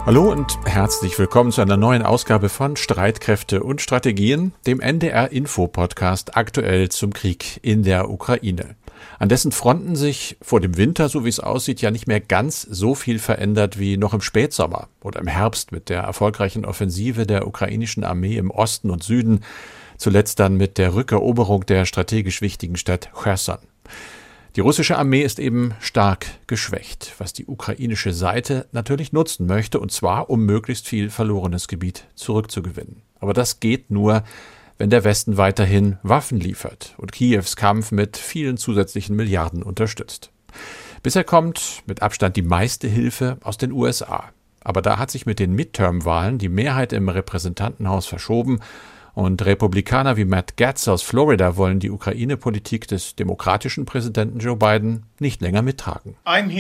Hallo und herzlich willkommen zu einer neuen Ausgabe von Streitkräfte und Strategien, dem NDR-Info-Podcast aktuell zum Krieg in der Ukraine. An dessen Fronten sich vor dem Winter, so wie es aussieht, ja nicht mehr ganz so viel verändert wie noch im Spätsommer oder im Herbst mit der erfolgreichen Offensive der ukrainischen Armee im Osten und Süden, zuletzt dann mit der Rückeroberung der strategisch wichtigen Stadt Cherson. Die russische Armee ist eben stark geschwächt, was die ukrainische Seite natürlich nutzen möchte, und zwar um möglichst viel verlorenes Gebiet zurückzugewinnen. Aber das geht nur, wenn der Westen weiterhin Waffen liefert und Kiews Kampf mit vielen zusätzlichen Milliarden unterstützt. Bisher kommt mit Abstand die meiste Hilfe aus den USA. Aber da hat sich mit den Midterm-Wahlen die Mehrheit im Repräsentantenhaus verschoben, und Republikaner wie Matt Gaetz aus Florida wollen die Ukraine-Politik des demokratischen Präsidenten Joe Biden nicht länger mittragen.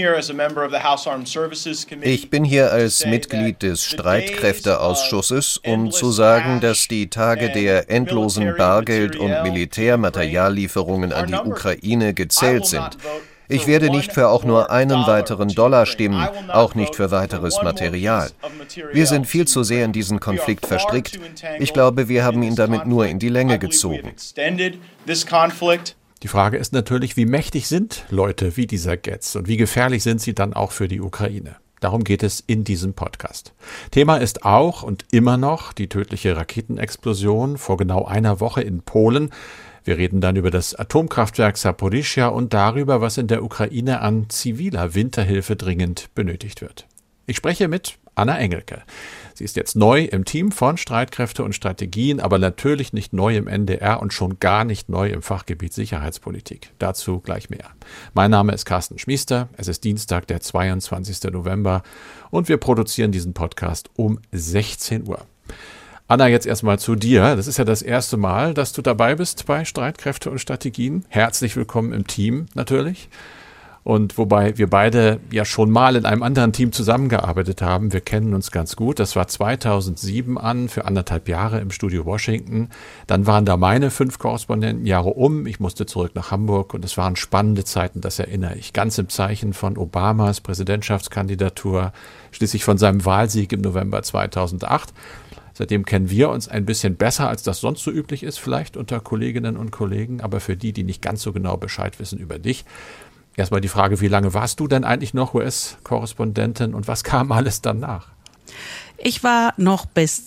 Ich bin hier als Mitglied des Streitkräfteausschusses, um zu sagen, dass die Tage der endlosen Bargeld- und Militärmateriallieferungen an die Ukraine gezählt sind. Ich werde nicht für auch nur einen weiteren Dollar stimmen, auch nicht für weiteres Material. Wir sind viel zu sehr in diesen Konflikt verstrickt. Ich glaube, wir haben ihn damit nur in die Länge gezogen. Die Frage ist natürlich, wie mächtig sind Leute wie dieser Gaetz und wie gefährlich sind sie dann auch für die Ukraine? Darum geht es in diesem Podcast. Thema ist auch und immer noch die tödliche Raketenexplosion vor genau einer Woche in Polen. Wir reden dann über das Atomkraftwerk Saporischschja und darüber, was in der Ukraine an ziviler Winterhilfe dringend benötigt wird. Ich spreche mit Anna Engelke. Sie ist jetzt neu im Team von Streitkräfte und Strategien, aber natürlich nicht neu im NDR und schon gar nicht neu im Fachgebiet Sicherheitspolitik. Dazu gleich mehr. Mein Name ist Carsten Schmiester. Es ist Dienstag, der 22. November und wir produzieren diesen Podcast um 16 Uhr. Anna, jetzt erstmal zu dir. Das ist ja das erste Mal, dass du dabei bist bei Streitkräfte und Strategien. Herzlich willkommen im Team natürlich. Und wobei wir beide ja schon mal in einem anderen Team zusammengearbeitet haben, wir kennen uns ganz gut. Das war 2007 für 1,5 Jahre im Studio Washington. Dann waren da meine 5 Korrespondentenjahre um. Ich musste zurück nach Hamburg und es waren spannende Zeiten, das erinnere ich. Ganz im Zeichen von Obamas Präsidentschaftskandidatur, schließlich von seinem Wahlsieg im November 2008. Seitdem kennen wir uns ein bisschen besser, als das sonst so üblich ist, vielleicht unter Kolleginnen und Kollegen. Aber für die nicht ganz so genau Bescheid wissen über dich, erstmal die Frage, wie lange warst du denn eigentlich noch US-Korrespondentin und was kam alles danach? Ich war noch bis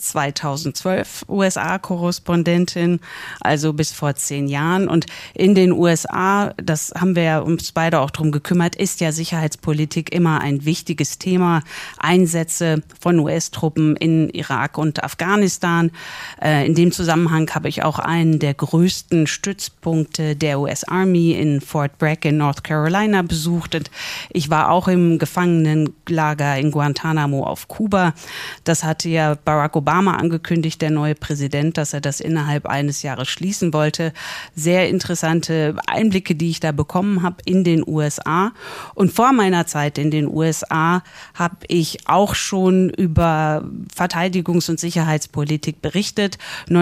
2012 USA-Korrespondentin, also bis vor 10 Jahren. Und in den USA, das haben wir ja uns beide auch drum gekümmert, ist ja Sicherheitspolitik immer ein wichtiges Thema. Einsätze von US-Truppen in Irak und Afghanistan. In dem Zusammenhang habe ich auch einen der größten Stützpunkte der US-Army in Fort Bragg in North Carolina besucht. Und ich war auch im Gefangenenlager in Guantanamo auf Kuba. Das hatte ja Barack Obama angekündigt, der neue Präsident, dass er das innerhalb eines Jahres schließen wollte. Sehr interessante Einblicke, die ich da bekommen habe in den USA. Und vor meiner Zeit in den USA habe ich auch schon über Verteidigungs- und Sicherheitspolitik berichtet.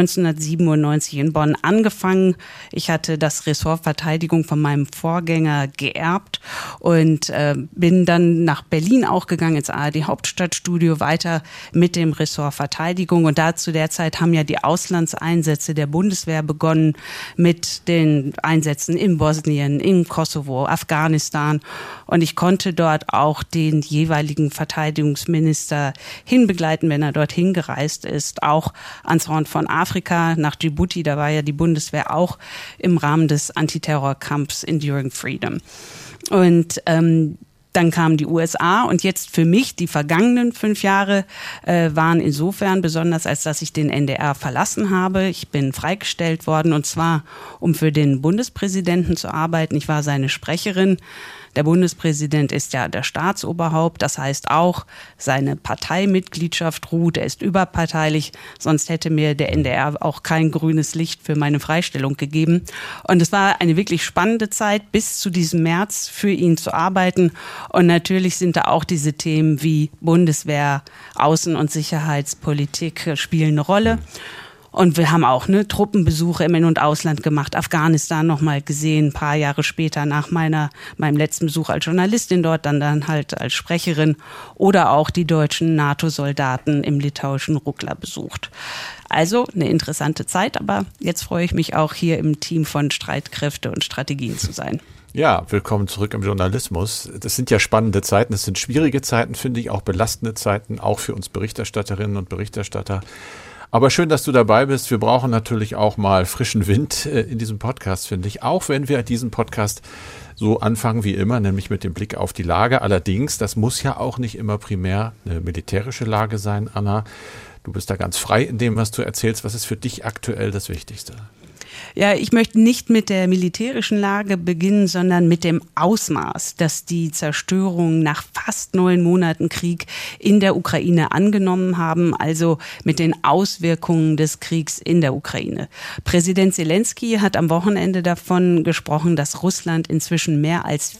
1997 in Bonn angefangen. Ich hatte das Ressort Verteidigung von meinem Vorgänger geerbt und bin dann nach Berlin auch gegangen, ins ARD-Hauptstadtstudio, weiter mit dem Ressort Verteidigung. Und da zu der Zeit haben ja die Auslandseinsätze der Bundeswehr begonnen mit den Einsätzen in Bosnien, im Kosovo, Afghanistan. Und ich konnte dort auch den jeweiligen Verteidigungsminister hinbegleiten, wenn er dorthin gereist ist, auch ans Horn von Afrika, nach Djibouti. Da war ja die Bundeswehr auch im Rahmen des Antiterrorkampfs Enduring Freedom. Und dann kamen die USA und jetzt für mich die vergangenen 5 Jahre waren insofern besonders, als dass ich den NDR verlassen habe. Ich bin freigestellt worden und zwar, um für den Bundespräsidenten zu arbeiten. Ich war seine Sprecherin. Der Bundespräsident ist ja der Staatsoberhaupt, das heißt auch, seine Parteimitgliedschaft ruht, er ist überparteilich, sonst hätte mir der NDR auch kein grünes Licht für meine Freistellung gegeben. Und es war eine wirklich spannende Zeit, bis zu diesem März für ihn zu arbeiten. Und natürlich sind da auch diese Themen wie Bundeswehr, Außen- und Sicherheitspolitik spielen eine Rolle. Und wir haben auch Truppenbesuche im In- und Ausland gemacht, Afghanistan nochmal gesehen, ein paar Jahre später nach meinem letzten Besuch als Journalistin dort, dann halt als Sprecherin, oder auch die deutschen NATO-Soldaten im litauischen Rukla besucht. Also eine interessante Zeit, aber jetzt freue ich mich auch hier im Team von Streitkräfte und Strategien zu sein. Ja, willkommen zurück im Journalismus. Das sind ja spannende Zeiten, das sind schwierige Zeiten, finde ich, auch belastende Zeiten, auch für uns Berichterstatterinnen und Berichterstatter. Aber schön, dass du dabei bist. Wir brauchen natürlich auch mal frischen Wind in diesem Podcast, finde ich. Auch wenn wir diesen Podcast so anfangen wie immer, nämlich mit dem Blick auf die Lage. Allerdings, das muss ja auch nicht immer primär eine militärische Lage sein, Anna. Du bist da ganz frei in dem, was du erzählst. Was ist für dich aktuell das Wichtigste? Ja, ich möchte nicht mit der militärischen Lage beginnen, sondern mit dem Ausmaß, das die Zerstörung nach fast 9 Monaten Krieg in der Ukraine angenommen haben, also mit den Auswirkungen des Kriegs in der Ukraine. Präsident Zelensky hat am Wochenende davon gesprochen, dass Russland inzwischen mehr als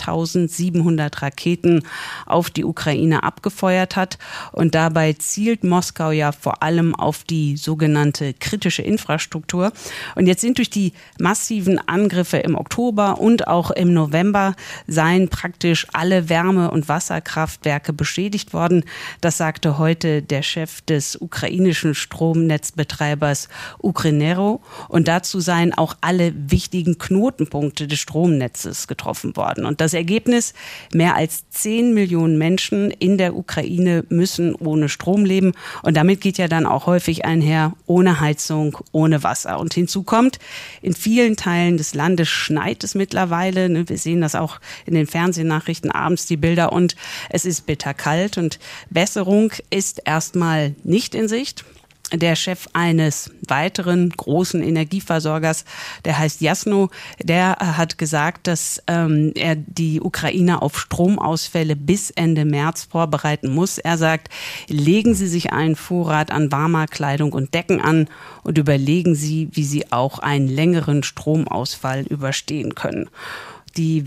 4.700 Raketen auf die Ukraine abgefeuert hat. Und dabei zielt Moskau ja vor allem auf die sogenannte kritische Infrastruktur. Und jetzt sind durch die massiven Angriffe im Oktober und auch im November seien praktisch alle Wärme- und Wasserkraftwerke beschädigt worden. Das sagte heute der Chef des ukrainischen Stromnetzbetreibers Ukrenero. Und dazu seien auch alle wichtigen Knotenpunkte des Stromnetzes getroffen worden. Und das Ergebnis: mehr als 10 Millionen Menschen in der Ukraine müssen ohne Strom leben. Und damit geht ja dann auch häufig einher ohne Heizung, ohne Wasser. Und hinzu kommt, in vielen Teilen des Landes schneit es mittlerweile. Wir sehen das auch in den Fernsehnachrichten abends, die Bilder. Und es ist bitterkalt und Besserung ist erstmal nicht in Sicht. Der Chef eines weiteren großen Energieversorgers, der heißt Jasno, der hat gesagt, dass er die Ukrainer auf Stromausfälle bis Ende März vorbereiten muss. Er sagt, legen Sie sich einen Vorrat an warmer Kleidung und Decken an und überlegen Sie, wie Sie auch einen längeren Stromausfall überstehen können. Die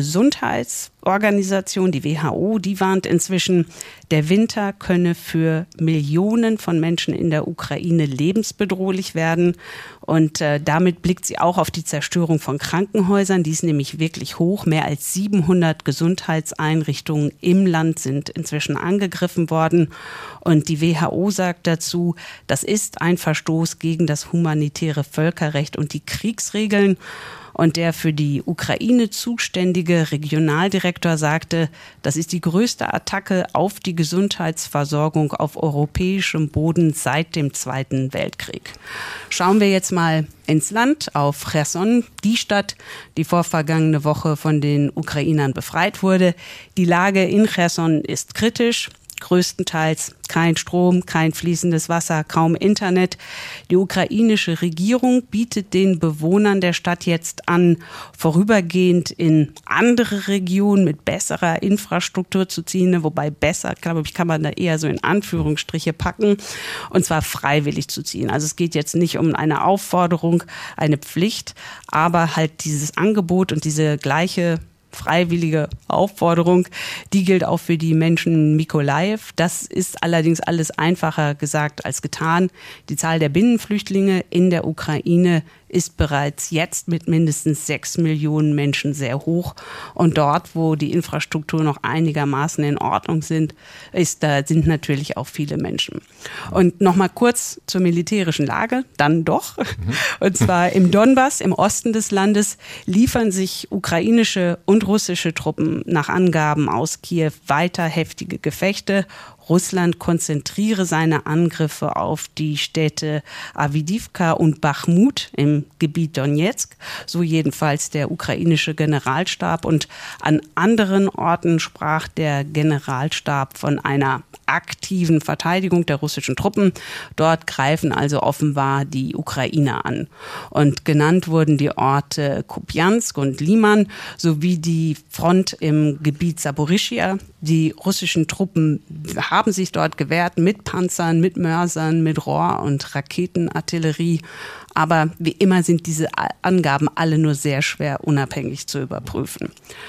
Weltgesundheitsorganisation, die WHO, die warnt inzwischen, der Winter könne für Millionen von Menschen in der Ukraine lebensbedrohlich werden. Und damit blickt sie auch auf die Zerstörung von Krankenhäusern. Die ist nämlich wirklich hoch. Mehr als 700 Gesundheitseinrichtungen im Land sind inzwischen angegriffen worden. Und die WHO sagt dazu, das ist ein Verstoß gegen das humanitäre Völkerrecht und die Kriegsregeln. Und der für die Ukraine zuständige Regionaldirektor sagte, das ist die größte Attacke auf die Gesundheitsversorgung auf europäischem Boden seit dem Zweiten Weltkrieg. Schauen wir jetzt mal ins Land, auf Cherson, die Stadt, die vorvergangene Woche von den Ukrainern befreit wurde. Die Lage in Cherson ist kritisch. Größtenteils kein Strom, kein fließendes Wasser, kaum Internet. Die ukrainische Regierung bietet den Bewohnern der Stadt jetzt an, vorübergehend in andere Regionen mit besserer Infrastruktur zu ziehen, wobei besser, glaube ich, kann man da eher so in Anführungsstriche packen, und zwar freiwillig zu ziehen. Also es geht jetzt nicht um eine Aufforderung, eine Pflicht, aber halt dieses Angebot und diese gleiche freiwillige Aufforderung, die gilt auch für die Menschen in Mykolaiw. Das ist allerdings alles einfacher gesagt als getan. Die Zahl der Binnenflüchtlinge in der Ukraine ist bereits jetzt mit mindestens 6 Millionen Menschen sehr hoch. Und dort, wo die Infrastruktur noch einigermaßen in Ordnung sind, da sind natürlich auch viele Menschen. Und nochmal kurz zur militärischen Lage, dann doch. Und zwar im Donbass, im Osten des Landes, liefern sich ukrainische und russische Truppen nach Angaben aus Kiew weiter heftige Gefechte. Russland konzentriere seine Angriffe auf die Städte Awdijiwka und Bachmut im Gebiet Donetsk, so jedenfalls der ukrainische Generalstab. Und an anderen Orten sprach der Generalstab von einer aktiven Verteidigung der russischen Truppen. Dort greifen also offenbar die Ukrainer an. Und genannt wurden die Orte Kupiansk und Liman sowie die Front im Gebiet Saporischschja. Die russischen Truppen haben sich dort gewehrt mit Panzern, mit Mörsern, mit Rohr- und Raketenartillerie. Aber wie immer sind diese Angaben alle nur sehr schwer unabhängig zu überprüfen.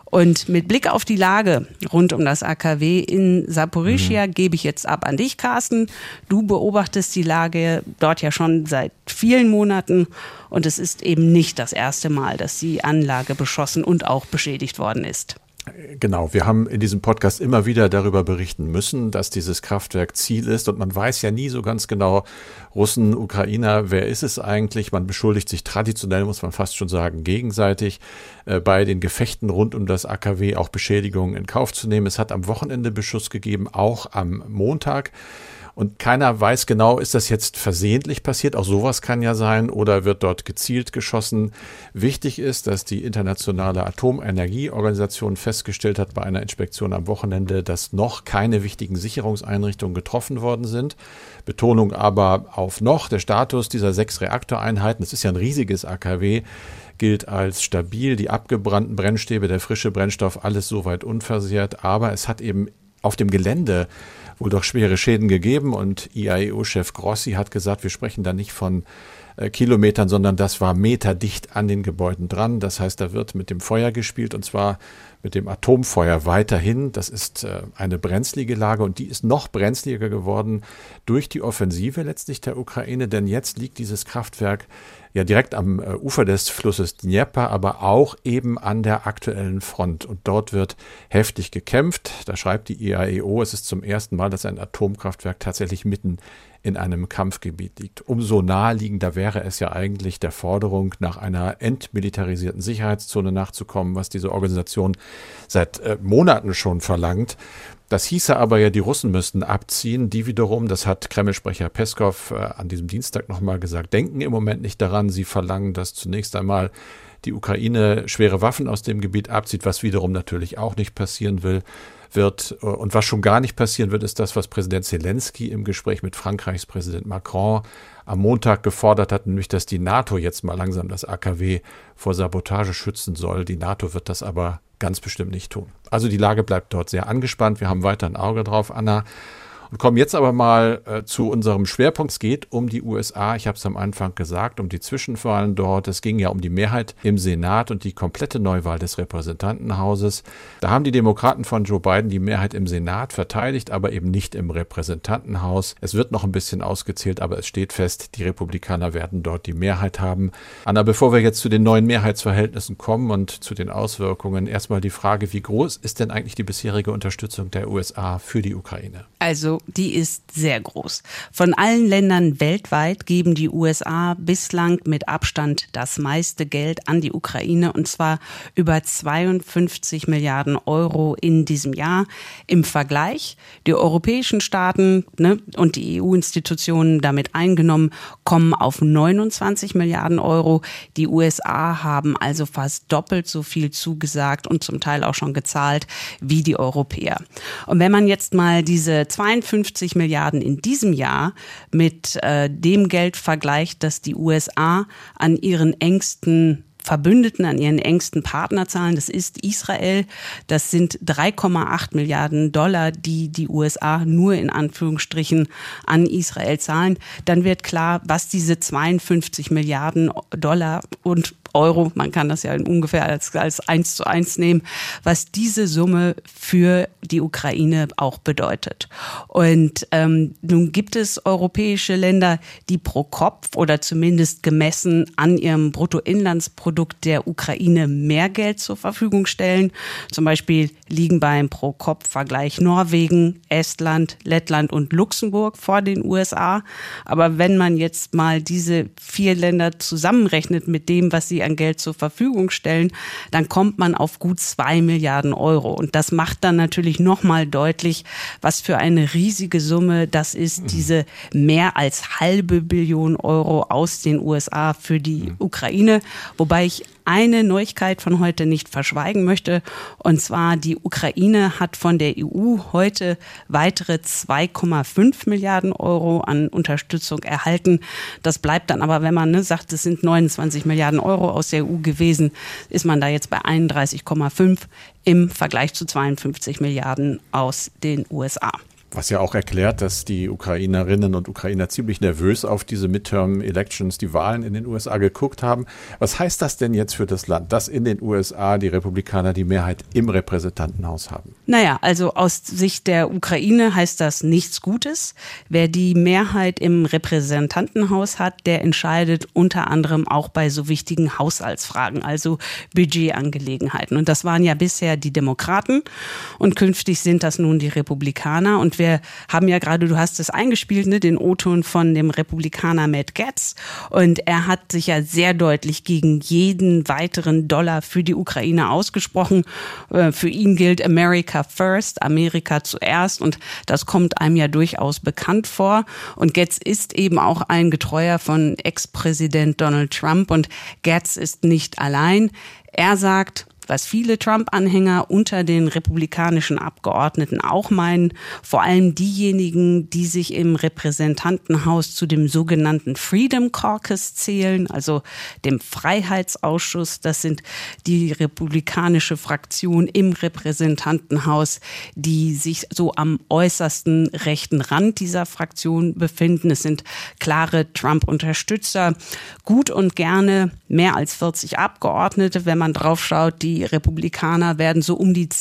Und mit Blick auf die Lage rund um das AKW in Saporischschja gebe ich jetzt ab an dich, Carsten. Du beobachtest die Lage dort ja schon seit vielen Monaten und es ist eben nicht das erste Mal, dass die Anlage beschossen und auch beschädigt worden ist. Genau, wir haben in diesem Podcast immer wieder darüber berichten müssen, dass dieses Kraftwerk Ziel ist und man weiß ja nie so ganz genau, Russen, Ukrainer, wer ist es eigentlich? Man beschuldigt sich traditionell, muss man fast schon sagen, gegenseitig bei den Gefechten rund um das AKW auch Beschädigungen in Kauf zu nehmen. Es hat am Wochenende Beschuss gegeben, auch am Montag. Und keiner weiß genau, ist das jetzt versehentlich passiert? Auch sowas kann ja sein. Oder wird dort gezielt geschossen? Wichtig ist, dass die Internationale Atomenergieorganisation festgestellt hat bei einer Inspektion am Wochenende, dass noch keine wichtigen Sicherungseinrichtungen getroffen worden sind. Betonung aber auf noch. Der Status dieser 6 Reaktoreinheiten, das ist ja ein riesiges AKW, gilt als stabil. Die abgebrannten Brennstäbe, der frische Brennstoff, alles soweit unversehrt. Aber es hat eben auf dem Gelände wohl doch schwere Schäden gegeben und IAEO-Chef Grossi hat gesagt, wir sprechen da nicht von Kilometern, sondern das war meterdicht an den Gebäuden dran. Das heißt, da wird mit dem Feuer gespielt und zwar mit dem Atomfeuer weiterhin. Das ist eine brenzlige Lage und die ist noch brenzliger geworden durch die Offensive letztlich der Ukraine, denn jetzt liegt dieses Kraftwerk ja direkt am Ufer des Flusses Dnepr, aber auch eben an der aktuellen Front. Und dort wird heftig gekämpft. Da schreibt die IAEO, es ist zum ersten Mal, dass ein Atomkraftwerk tatsächlich mitten in einem Kampfgebiet liegt. Umso naheliegender wäre es ja eigentlich der Forderung, nach einer entmilitarisierten Sicherheitszone nachzukommen, was diese Organisation seit Monaten schon verlangt. Das hieße aber ja, die Russen müssten abziehen. Die wiederum, das hat Kreml-Sprecher Peskov an diesem Dienstag nochmal gesagt, denken im Moment nicht daran. Sie verlangen, dass zunächst einmal die Ukraine schwere Waffen aus dem Gebiet abzieht, was wiederum natürlich auch nicht passieren wird. Und was schon gar nicht passieren wird, ist das, was Präsident Zelensky im Gespräch mit Frankreichs Präsident Macron am Montag gefordert hat, nämlich, dass die NATO jetzt mal langsam das AKW vor Sabotage schützen soll. Die NATO wird das aber ganz bestimmt nicht tun. Also die Lage bleibt dort sehr angespannt. Wir haben weiter ein Auge drauf, Anna. Und kommen jetzt aber mal zu unserem Schwerpunkt. Es geht um die USA. Ich habe es am Anfang gesagt, um die Zwischenwahlen dort. Es ging ja um die Mehrheit im Senat und die komplette Neuwahl des Repräsentantenhauses. Da haben die Demokraten von Joe Biden die Mehrheit im Senat verteidigt, aber eben nicht im Repräsentantenhaus. Es wird noch ein bisschen ausgezählt, aber es steht fest, die Republikaner werden dort die Mehrheit haben. Anna, bevor wir jetzt zu den neuen Mehrheitsverhältnissen kommen und zu den Auswirkungen, erstmal die Frage, wie groß ist denn eigentlich die bisherige Unterstützung der USA für die Ukraine? Also die ist sehr groß. Von allen Ländern weltweit geben die USA bislang mit Abstand das meiste Geld an die Ukraine, und zwar über 52 Milliarden Euro in diesem Jahr. Im Vergleich, die europäischen Staaten und die EU-Institutionen damit eingenommen, kommen auf 29 Milliarden Euro. Die USA haben also fast doppelt so viel zugesagt und zum Teil auch schon gezahlt wie die Europäer. Und wenn man jetzt mal diese 52 Milliarden in diesem Jahr mit dem Geld vergleicht, das die USA an ihren engsten Verbündeten, an ihren engsten Partner zahlen, das ist Israel. Das sind 3,8 Milliarden Dollar, die die USA nur in Anführungsstrichen an Israel zahlen. Dann wird klar, was diese 52 Milliarden Dollar und Euro, man kann das ja ungefähr als 1:1 nehmen, was diese Summe für die Ukraine auch bedeutet. Und nun gibt es europäische Länder, die pro Kopf oder zumindest gemessen an ihrem Bruttoinlandsprodukt der Ukraine mehr Geld zur Verfügung stellen. Zum Beispiel liegen beim Pro-Kopf-Vergleich Norwegen, Estland, Lettland und Luxemburg vor den USA. Aber wenn man jetzt mal diese 4 Länder zusammenrechnet mit dem, was sie an Geld zur Verfügung stellen, dann kommt man auf gut 2 Milliarden Euro. Und das macht dann natürlich nochmal deutlich, was für eine riesige Summe das ist, diese mehr als halbe Billion Euro aus den USA für die Ukraine. Wobei ich eine Neuigkeit von heute nicht verschweigen möchte. Und zwar, die Ukraine hat von der EU heute weitere 2,5 Milliarden Euro an Unterstützung erhalten. Das bleibt dann aber, wenn man sagt, es sind 29 Milliarden Euro aus der EU gewesen, ist man da jetzt bei 31,5 im Vergleich zu 52 Milliarden aus den USA. Was ja auch erklärt, dass die Ukrainerinnen und Ukrainer ziemlich nervös auf diese Midterm-Elections, die Wahlen in den USA geguckt haben. Was heißt das denn jetzt für das Land, dass in den USA die Republikaner die Mehrheit im Repräsentantenhaus haben? Naja, also aus Sicht der Ukraine heißt das nichts Gutes. Wer die Mehrheit im Repräsentantenhaus hat, der entscheidet unter anderem auch bei so wichtigen Haushaltsfragen, also Budgetangelegenheiten. Und das waren ja bisher die Demokraten und künftig sind das nun die Republikaner. Und wir haben ja gerade, du hast es eingespielt, ne, den O-Ton von dem Republikaner Matt Gaetz. Und er hat sich ja sehr deutlich gegen jeden weiteren Dollar für die Ukraine ausgesprochen. Für ihn gilt America first, Amerika zuerst. Und das kommt einem ja durchaus bekannt vor. Und Gaetz ist eben auch ein Getreuer von Ex-Präsident Donald Trump. Und Gaetz ist nicht allein. Er sagt, was viele Trump-Anhänger unter den republikanischen Abgeordneten auch meinen, vor allem diejenigen, die sich im Repräsentantenhaus zu dem sogenannten Freedom Caucus zählen, also dem Freiheitsausschuss. Das sind die republikanische Fraktion im Repräsentantenhaus, die sich so am äußersten rechten Rand dieser Fraktion befinden. Es sind klare Trump-Unterstützer, gut und gerne mehr als 40 Abgeordnete, wenn man drauf schaut. Die Republikaner werden so um die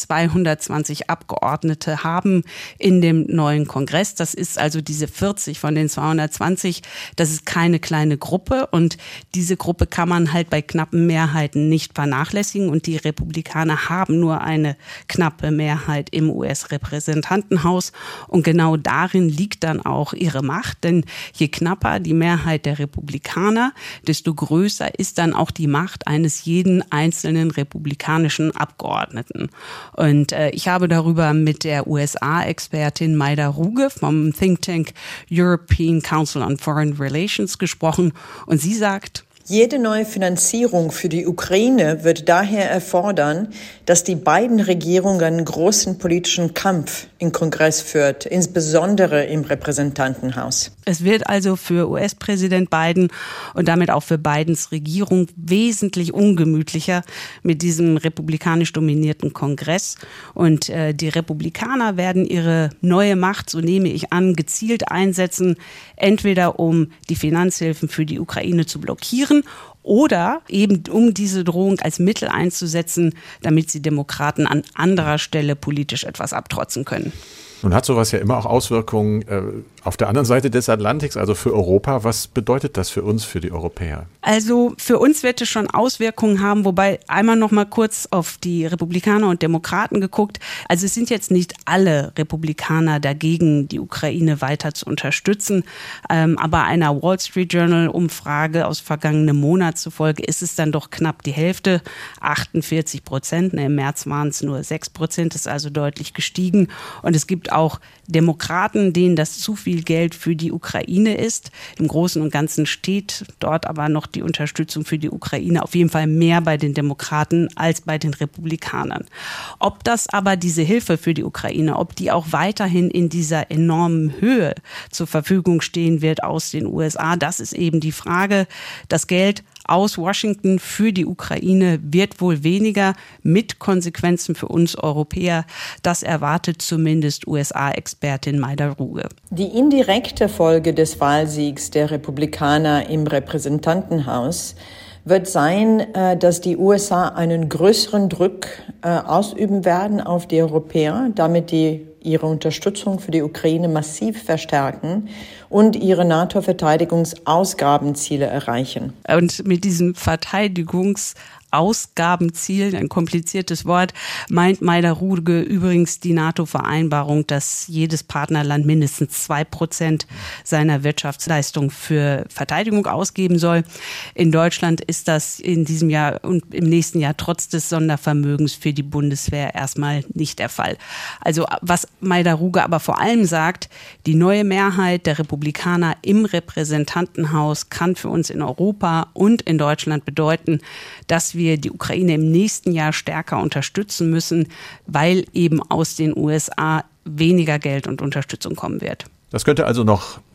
220 Abgeordnete haben in dem neuen Kongress. Das ist also diese 40 von den 220. Das ist keine kleine Gruppe und diese Gruppe kann man halt bei knappen Mehrheiten nicht vernachlässigen und die Republikaner haben nur eine knappe Mehrheit im US-Repräsentantenhaus und genau darin liegt dann auch ihre Macht, denn je knapper die Mehrheit der Republikaner, desto größer ist dann auch die Macht eines jeden einzelnen republikanischen Abgeordneten. Und ich habe darüber mit der USA-Expertin Mayda Ruge vom Think Tank European Council on Foreign Relations gesprochen und sie sagt, jede neue Finanzierung für die Ukraine wird daher erfordern, dass die beiden Regierungen einen großen politischen Kampf im Kongress führt, insbesondere im Repräsentantenhaus. Es wird also für US-Präsident Biden und damit auch für Bidens Regierung wesentlich ungemütlicher mit diesem republikanisch dominierten Kongress. Und die Republikaner werden ihre neue Macht, so nehme ich an, gezielt einsetzen, entweder um die Finanzhilfen für die Ukraine zu blockieren oder eben um diese Drohung als Mittel einzusetzen, damit sie Demokraten an anderer Stelle politisch etwas abtrotzen können. Nun hat sowas ja immer auch Auswirkungen auf der anderen Seite des Atlantiks, also für Europa. Was bedeutet das für uns, für die Europäer? Also für uns wird es schon Auswirkungen haben, wobei einmal noch mal kurz auf die Republikaner und Demokraten geguckt. Also es sind jetzt nicht alle Republikaner dagegen, die Ukraine weiter zu unterstützen. Aber einer Wall Street Journal Umfrage aus vergangenem Monat zufolge ist es dann doch knapp die Hälfte, 48%. Im März waren es nur 6%, ist also deutlich gestiegen. Und es gibt auch Demokraten, denen das zu viel Geld für die Ukraine ist. Im Großen und Ganzen steht dort aber noch die Unterstützung für die Ukraine auf jeden Fall mehr bei den Demokraten als bei den Republikanern. Ob das aber diese Hilfe für die Ukraine, ob die auch weiterhin in dieser enormen Höhe zur Verfügung stehen wird aus den USA, das ist eben die Frage. Das Geld aus Washington für die Ukraine wird wohl weniger mit Konsequenzen für uns Europäer. Das erwartet zumindest USA-Expertin Mayda Ruge. Die indirekte Folge des Wahlsiegs der Republikaner im Repräsentantenhaus wird sein, dass die USA einen größeren Druck ausüben werden auf die Europäer, damit die ihre Unterstützung für die Ukraine massiv verstärken und ihre NATO-Verteidigungsausgabenziele erreichen. Und mit diesem Ausgabenziel, ein kompliziertes Wort, meint Mayda Ruge übrigens die NATO-Vereinbarung, dass jedes Partnerland mindestens 2% seiner Wirtschaftsleistung für Verteidigung ausgeben soll. In Deutschland ist das in diesem Jahr und im nächsten Jahr trotz des Sondervermögens für die Bundeswehr erstmal nicht der Fall. Also was Mayda Ruge aber vor allem sagt, die neue Mehrheit der Republikaner im Repräsentantenhaus kann für uns in Europa und in Deutschland bedeuten, dass wir die Ukraine im nächsten Jahr stärker unterstützen müssen, weil eben aus den USA weniger Geld und Unterstützung kommen wird. Das könnte also noch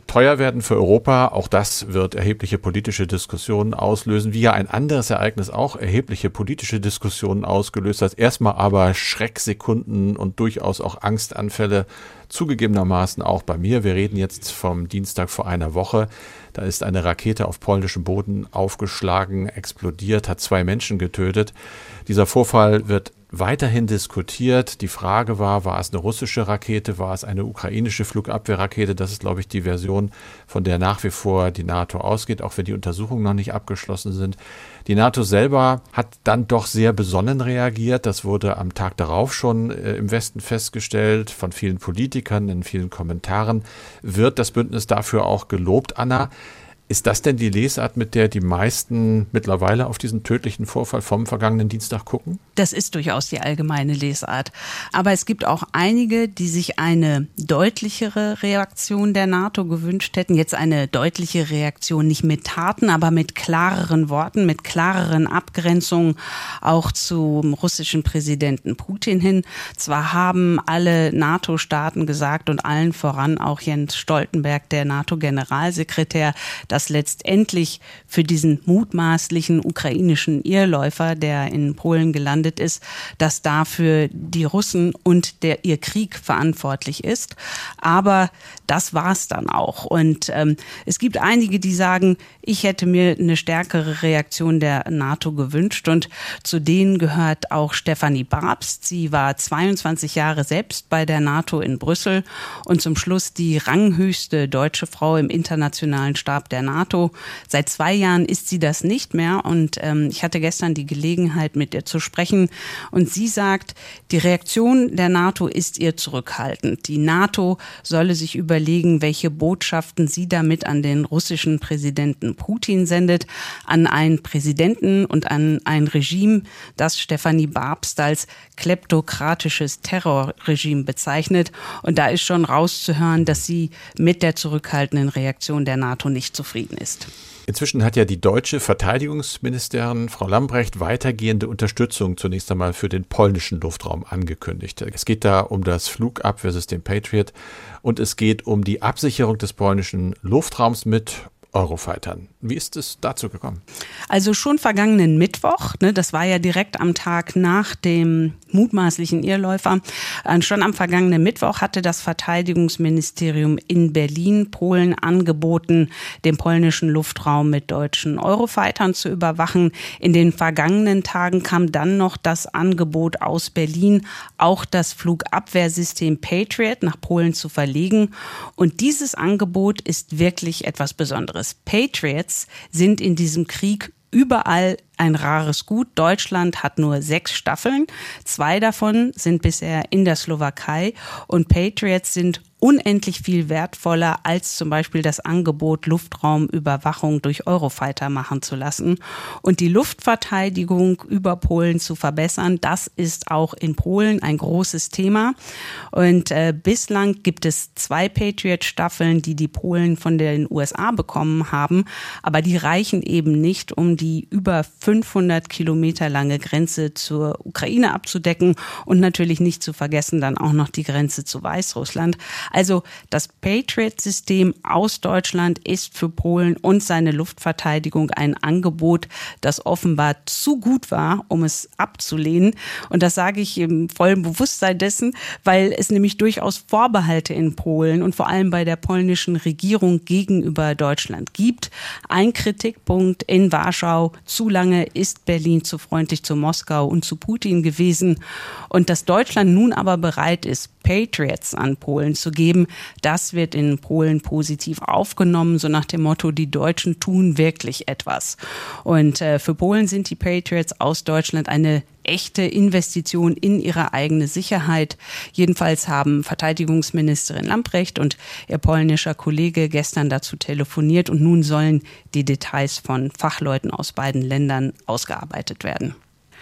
teuer werden für Europa. Auch das wird erhebliche politische Diskussionen auslösen, wie ja ein anderes Ereignis auch erhebliche politische Diskussionen ausgelöst hat. Erstmal aber Schrecksekunden und durchaus auch Angstanfälle, zugegebenermaßen auch bei mir. Wir reden jetzt vom Dienstag vor einer Woche. Da ist eine Rakete auf polnischem Boden aufgeschlagen, explodiert, hat 2 Menschen getötet. Dieser Vorfall wird weiterhin diskutiert. Die Frage war es eine russische Rakete, war es eine ukrainische Flugabwehrrakete? Das ist, glaube ich, die Version, von der nach wie vor die NATO ausgeht, auch wenn die Untersuchungen noch nicht abgeschlossen sind. Die NATO selber hat dann doch sehr besonnen reagiert. Das wurde am Tag darauf schon im Westen festgestellt, von vielen Politikern, in vielen Kommentaren wird das Bündnis dafür auch gelobt. Anna, ist das denn die Lesart, mit der die meisten mittlerweile auf diesen tödlichen Vorfall vom vergangenen Dienstag gucken? Das ist durchaus die allgemeine Lesart. Aber es gibt auch einige, die sich eine deutlichere Reaktion der NATO gewünscht hätten. Jetzt eine deutliche Reaktion nicht mit Taten, aber mit klareren Worten, mit klareren Abgrenzungen auch zum russischen Präsidenten Putin hin. Zwar haben alle NATO-Staaten gesagt und allen voran auch Jens Stoltenberg, der NATO-Generalsekretär, dass letztendlich für diesen mutmaßlichen ukrainischen Irrläufer, der in Polen gelandet ist, dass dafür die Russen und ihr Krieg verantwortlich ist. Aber das war's dann auch. Und es gibt einige, die sagen, ich hätte mir eine stärkere Reaktion der NATO gewünscht. Und zu denen gehört auch Stefanie Babst. Sie war 22 Jahre selbst bei der NATO in Brüssel und zum Schluss die ranghöchste deutsche Frau im internationalen Stab der NATO. Seit 2 Jahren ist sie das nicht mehr und ich hatte gestern die Gelegenheit, mit ihr zu sprechen und sie sagt, die Reaktion der NATO ist ihr zurückhaltend. Die NATO solle sich überlegen, welche Botschaften sie damit an den russischen Präsidenten Putin sendet, an einen Präsidenten und an ein Regime, das Stefanie Babst als kleptokratisches Terrorregime bezeichnet. Und da ist schon rauszuhören, dass sie mit der zurückhaltenden Reaktion der NATO nicht zufrieden ist. Inzwischen hat ja die deutsche Verteidigungsministerin Frau Lambrecht weitergehende Unterstützung zunächst einmal für den polnischen Luftraum angekündigt. Es geht da um das Flugabwehrsystem Patriot und es geht um die Absicherung des polnischen Luftraums mit Eurofightern. Wie ist es dazu gekommen? Also schon vergangenen Mittwoch, das war ja direkt am Tag nach dem mutmaßlichen Irrläufer, schon am vergangenen Mittwoch hatte das Verteidigungsministerium in Berlin Polen angeboten, den polnischen Luftraum mit deutschen Eurofightern zu überwachen. In den vergangenen Tagen kam dann noch das Angebot aus Berlin, auch das Flugabwehrsystem Patriot nach Polen zu verlegen. Und dieses Angebot ist wirklich etwas Besonderes. Patriots sind in diesem Krieg überall ein rares Gut. Deutschland hat nur 6 Staffeln. 2 davon sind bisher in der Slowakei. Und Patriots sind unendlich viel wertvoller als zum Beispiel das Angebot, Luftraumüberwachung durch Eurofighter machen zu lassen. Und die Luftverteidigung über Polen zu verbessern, das ist auch in Polen ein großes Thema. Und bislang gibt es 2 Patriot-Staffeln, die Polen von den USA bekommen haben. Aber die reichen eben nicht, um die über 500 Kilometer lange Grenze zur Ukraine abzudecken und natürlich nicht zu vergessen dann auch noch die Grenze zu Weißrussland. Also das Patriot-System aus Deutschland ist für Polen und seine Luftverteidigung ein Angebot, das offenbar zu gut war, um es abzulehnen. Und das sage ich im vollen Bewusstsein dessen, weil es nämlich durchaus Vorbehalte in Polen und vor allem bei der polnischen Regierung gegenüber Deutschland gibt. Ein Kritikpunkt in Warschau: zu lange ist Berlin zu freundlich zu Moskau und zu Putin gewesen. Und dass Deutschland nun aber bereit ist, Patriots an Polen zu geben, das wird in Polen positiv aufgenommen, so nach dem Motto, die Deutschen tun wirklich etwas. Und für Polen sind die Patriots aus Deutschland eine echte Investition in ihre eigene Sicherheit. Jedenfalls haben Verteidigungsministerin Lambrecht und ihr polnischer Kollege gestern dazu telefoniert und nun sollen die Details von Fachleuten aus beiden Ländern ausgearbeitet werden.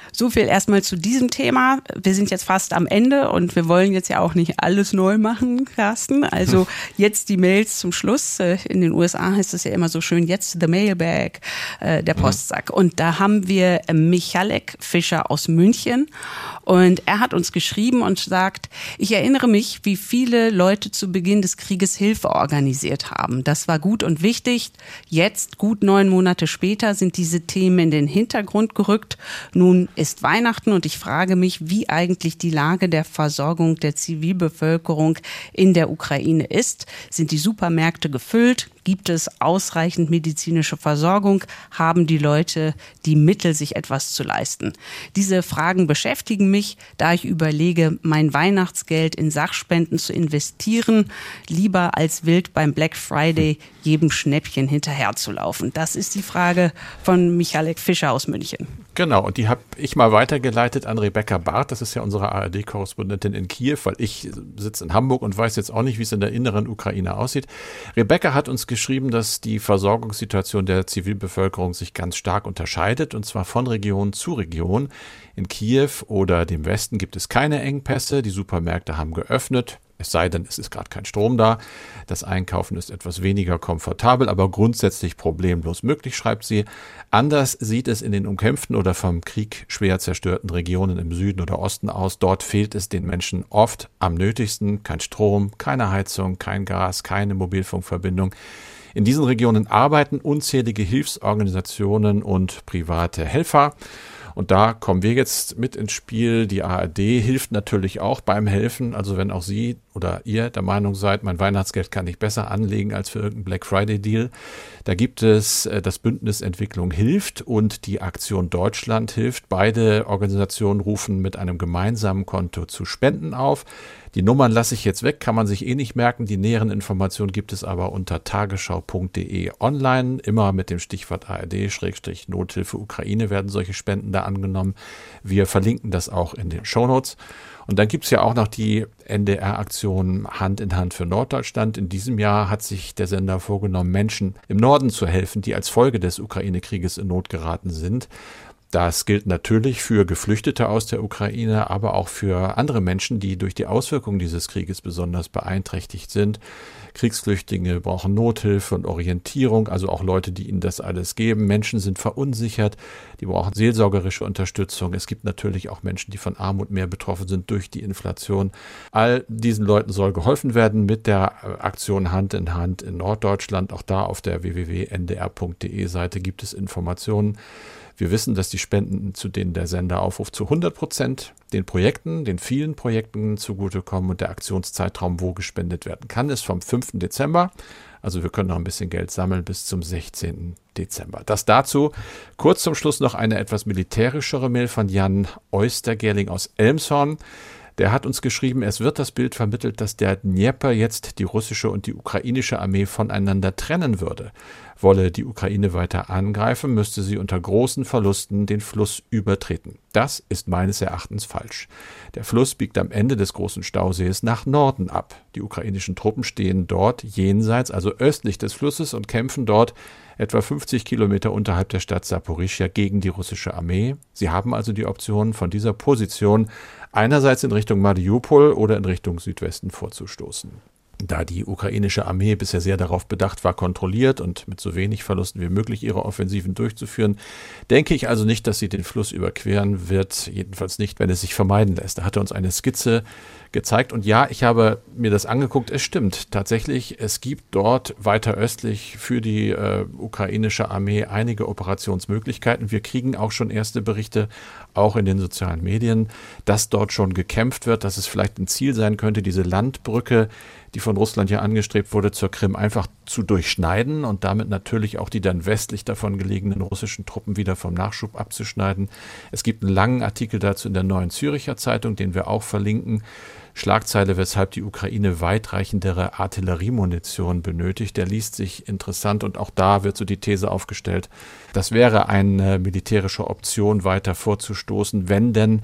So viel erstmal zu diesem Thema. Wir sind jetzt fast am Ende und wir wollen jetzt ja auch nicht alles neu machen, Carsten. Also jetzt die Mails zum Schluss. In den USA heißt es ja immer so schön, jetzt the mailbag, der Postsack. Und da haben wir Michalek Fischer aus München. Und er hat uns geschrieben und sagt, ich erinnere mich, wie viele Leute zu Beginn des Krieges Hilfe organisiert haben. Das war gut und wichtig. Jetzt, gut 9 Monate später, sind diese Themen in den Hintergrund gerückt. Nun ist Weihnachten und ich frage mich, wie eigentlich die Lage der Versorgung der Zivilbevölkerung in der Ukraine ist. Sind die Supermärkte gefüllt? Gibt es ausreichend medizinische Versorgung? Haben die Leute die Mittel, sich etwas zu leisten? Diese Fragen beschäftigen mich, da ich überlege, mein Weihnachtsgeld in Sachspenden zu investieren, lieber als wild beim Black Friday jedem Schnäppchen hinterherzulaufen. Das ist die Frage von Michalek Fischer aus München. Genau, und die habe ich mal weitergeleitet an Rebecca Barth, das ist ja unsere ARD-Korrespondentin in Kiew, weil ich sitze in Hamburg und weiß jetzt auch nicht, wie es in der inneren Ukraine aussieht. Rebecca hat uns geschrieben, dass die Versorgungssituation der Zivilbevölkerung sich ganz stark unterscheidet, und zwar von Region zu Region. In Kiew oder dem Westen gibt es keine Engpässe, die Supermärkte haben geöffnet. Es sei denn, es ist gerade kein Strom da. Das Einkaufen ist etwas weniger komfortabel, aber grundsätzlich problemlos möglich, schreibt sie. Anders sieht es in den umkämpften oder vom Krieg schwer zerstörten Regionen im Süden oder Osten aus. Dort fehlt es den Menschen oft am nötigsten. Kein Strom, keine Heizung, kein Gas, keine Mobilfunkverbindung. In diesen Regionen arbeiten unzählige Hilfsorganisationen und private Helfer. Und da kommen wir jetzt mit ins Spiel. Die ARD hilft natürlich auch beim Helfen. Also wenn auch Sie oder ihr der Meinung seid, mein Weihnachtsgeld kann ich besser anlegen als für irgendeinen Black Friday Deal. Da gibt es das Bündnis Entwicklung hilft und die Aktion Deutschland hilft. Beide Organisationen rufen mit einem gemeinsamen Konto zu Spenden auf. Die Nummern lasse ich jetzt weg, kann man sich nicht merken. Die näheren Informationen gibt es aber unter tagesschau.de online. Immer mit dem Stichwort ARD-Nothilfe Ukraine werden solche Spenden da angenommen. Wir verlinken das auch in den Shownotes. Und dann gibt es ja auch noch die NDR-Aktion Hand in Hand für Norddeutschland. In diesem Jahr hat sich der Sender vorgenommen, Menschen im Norden zu helfen, die als Folge des Ukraine-Krieges in Not geraten sind. Das gilt natürlich für Geflüchtete aus der Ukraine, aber auch für andere Menschen, die durch die Auswirkungen dieses Krieges besonders beeinträchtigt sind. Kriegsflüchtlinge brauchen Nothilfe und Orientierung, also auch Leute, die ihnen das alles geben. Menschen sind verunsichert, die brauchen seelsorgerische Unterstützung. Es gibt natürlich auch Menschen, die von Armut mehr betroffen sind durch die Inflation. All diesen Leuten soll geholfen werden mit der Aktion Hand in Hand in Norddeutschland. Auch da auf der www.ndr.de Seite gibt es Informationen. Wir wissen, dass die Spenden, zu denen der Sender aufruft, zu 100% den Projekten, den vielen Projekten zugutekommen, und der Aktionszeitraum, wo gespendet werden kann, ist vom 5. Dezember. Also wir können noch ein bisschen Geld sammeln bis zum 16. Dezember. Das dazu. Kurz zum Schluss noch eine etwas militärischere Mail von Jan Oystergerling aus Elmshorn. Der hat uns geschrieben, es wird das Bild vermittelt, dass der Dnieper jetzt die russische und die ukrainische Armee voneinander trennen würde. Wolle die Ukraine weiter angreifen, müsste sie unter großen Verlusten den Fluss übertreten. Das ist meines Erachtens falsch. Der Fluss biegt am Ende des großen Stausees nach Norden ab. Die ukrainischen Truppen stehen dort jenseits, also östlich des Flusses, und kämpfen dort etwa 50 Kilometer unterhalb der Stadt Saporischschja gegen die russische Armee. Sie haben also die Option, von dieser Position einerseits in Richtung Mariupol oder in Richtung Südwesten vorzustoßen. Da die ukrainische Armee bisher sehr darauf bedacht war, kontrolliert und mit so wenig Verlusten wie möglich ihre Offensiven durchzuführen, denke ich also nicht, dass sie den Fluss überqueren wird, jedenfalls nicht, wenn es sich vermeiden lässt. Da hat er uns eine Skizze gezeigt, und ja, ich habe mir das angeguckt, es stimmt tatsächlich, es gibt dort weiter östlich für die ukrainische Armee einige Operationsmöglichkeiten. Wir kriegen auch schon erste Berichte, auch in den sozialen Medien, dass dort schon gekämpft wird, dass es vielleicht ein Ziel sein könnte, diese Landbrücke, die von Russland ja angestrebt wurde, zur Krim einfach zu durchschneiden und damit natürlich auch die dann westlich davon gelegenen russischen Truppen wieder vom Nachschub abzuschneiden. Es gibt einen langen Artikel dazu in der Neuen Zürcher Zeitung, den wir auch verlinken. Schlagzeile, weshalb die Ukraine weitreichendere Artilleriemunition benötigt. Der liest sich interessant, und auch da wird so die These aufgestellt, das wäre eine militärische Option, weiter vorzustoßen, wenn denn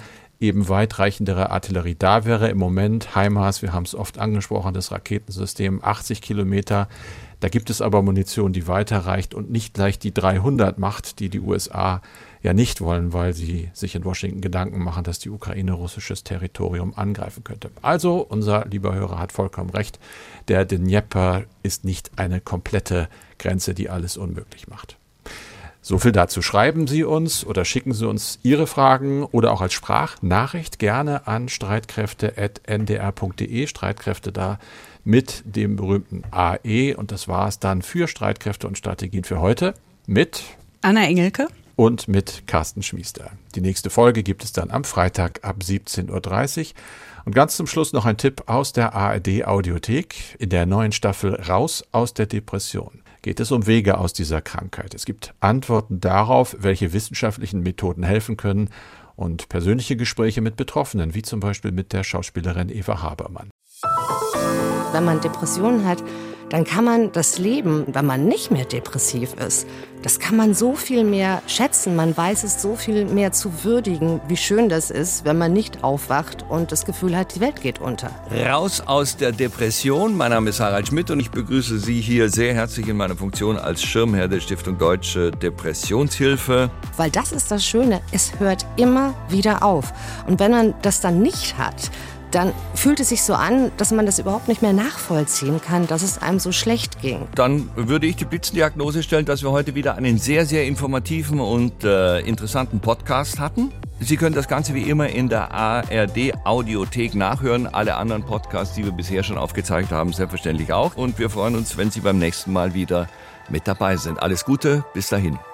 eben weitreichendere Artillerie da wäre. Im Moment HIMARS, wir haben es oft angesprochen, das Raketensystem 80 Kilometer. Da gibt es aber Munition, die weiterreicht und nicht gleich die 300 macht, die USA ja nicht wollen, weil sie sich in Washington Gedanken machen, dass die Ukraine russisches Territorium angreifen könnte. Also, unser lieber Hörer hat vollkommen recht, der Dnepr ist nicht eine komplette Grenze, die alles unmöglich macht. So viel dazu. Schreiben Sie uns oder schicken Sie uns Ihre Fragen oder auch als Sprachnachricht gerne an streitkräfte@ndr.de. Streitkräfte da mit dem berühmten AE. Und das war es dann für Streitkräfte und Strategien für heute mit Anna Engelke und mit Carsten Schmiester. Die nächste Folge gibt es dann am Freitag ab 17.30 Uhr. Und ganz zum Schluss noch ein Tipp aus der ARD-Audiothek. In der neuen Staffel Raus aus der Depression geht es um Wege aus dieser Krankheit. Es gibt Antworten darauf, welche wissenschaftlichen Methoden helfen können und persönliche Gespräche mit Betroffenen, wie zum Beispiel mit der Schauspielerin Eva Habermann. Wenn man Depressionen hat, dann kann man das Leben, wenn man nicht mehr depressiv ist, das kann man so viel mehr schätzen. Man weiß es so viel mehr zu würdigen, wie schön das ist, wenn man nicht aufwacht und das Gefühl hat, die Welt geht unter. Raus aus der Depression. Mein Name ist Harald Schmidt und ich begrüße Sie hier sehr herzlich in meiner Funktion als Schirmherr der Stiftung Deutsche Depressionshilfe. Weil das ist das Schöne, es hört immer wieder auf. Und wenn man das dann nicht hat, dann fühlt es sich so an, dass man das überhaupt nicht mehr nachvollziehen kann, dass es einem so schlecht ging. Dann würde ich die Blitzendiagnose stellen, dass wir heute wieder einen sehr, sehr informativen und interessanten Podcast hatten. Sie können das Ganze wie immer in der ARD-Audiothek nachhören. Alle anderen Podcasts, die wir bisher schon aufgezeigt haben, selbstverständlich auch. Und wir freuen uns, wenn Sie beim nächsten Mal wieder mit dabei sind. Alles Gute, bis dahin.